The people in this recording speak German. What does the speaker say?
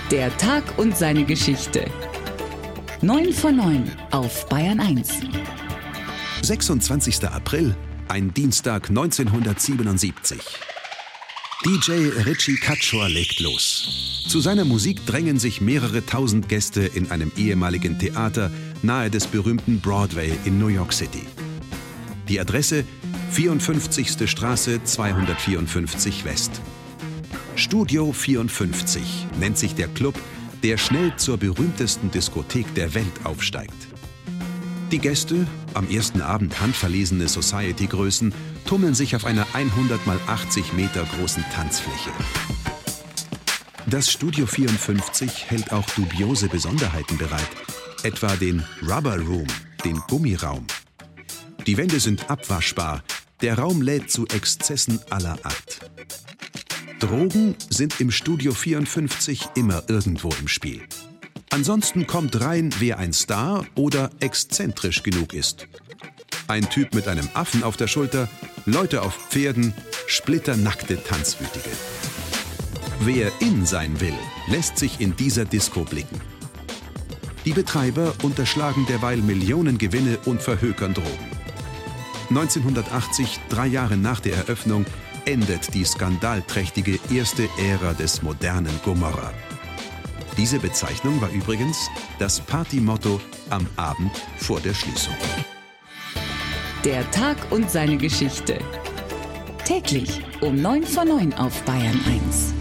Der Tag und seine Geschichte. 9 von 9 auf Bayern 1. 26. April, ein Dienstag 1977. DJ Richie Cutshore legt los. Zu seiner Musik drängen sich mehrere tausend Gäste in einem ehemaligen Theater nahe des berühmten Broadway in New York City. Die Adresse: 54. Straße 254 West. Studio 54 nennt sich der Club, der schnell zur berühmtesten Diskothek der Welt aufsteigt. Die Gäste, am ersten Abend handverlesene Society-Größen, tummeln sich auf einer 100 mal 80 Meter großen Tanzfläche. Das Studio 54 hält auch dubiose Besonderheiten bereit, etwa den Rubber Room, den Gummiraum. Die Wände sind abwaschbar, der Raum lädt zu Exzessen aller Art. Drogen sind im Studio 54 immer irgendwo im Spiel. Ansonsten kommt rein, wer ein Star oder exzentrisch genug ist. Ein Typ mit einem Affen auf der Schulter, Leute auf Pferden, splitternackte Tanzwütige. Wer in sein will, lässt sich in dieser Disco blicken. Die Betreiber unterschlagen derweil Millionen Gewinne und verhökern Drogen. 1980, 3 Jahre nach der Eröffnung, endet die skandalträchtige erste Ära des modernen Gomorrah. Diese Bezeichnung war übrigens das Partymotto am Abend vor der Schließung. Der Tag und seine Geschichte. Täglich um 9 von 9 auf Bayern 1.